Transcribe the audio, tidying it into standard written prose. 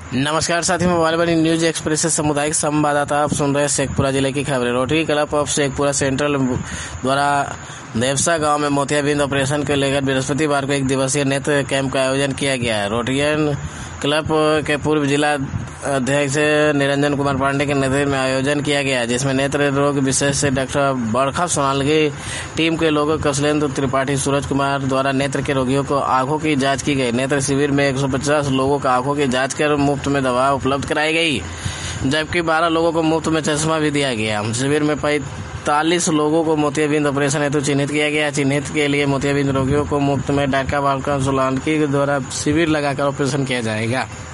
नमस्कार साथियों, मोबाइल बनी न्यूज एक्सप्रेस से सामुदायिक संवाददाता आप सुन रहे हैं शेखपुरा जिले की खबरें। Rotary Club of Sheikhpura Central द्वारा देवसा गांव में मोतियाबिंद ऑपरेशन को लेकर बृहस्पतिवार को एक दिवसीय नेत्र कैंप का आयोजन किया गया है। रोटरियन क्लब के पूर्व जिला अध्यक्ष निरंजन कुमार पांडे के नेतृत्व में आयोजन किया गया, जिसमें नेत्र रोग विशेषज्ञ डॉक्टर बरखा सोनाल की टीम के लोगों कौशलेंद्र त्रिपाठी सूरज कुमार द्वारा नेत्र के रोगियों को आंखों की जांच की गई। नेत्र शिविर में 150 लोगों का आंखों की जांच कर मुफ्त में दवा उपलब्ध कराई गई, जबकि 12 लोगों को मुफ्त में चश्मा भी दिया गया। शिविर में 45 लोगों को मोतियाबिंद ऑपरेशन हेतु चिन्हित किया गया। चिन्हित के लिए मोतियाबिंद रोगियों को मुफ्त में डॉक्टर बरखा सोनाल के द्वारा शिविर लगाकर ऑपरेशन किया जाएगा।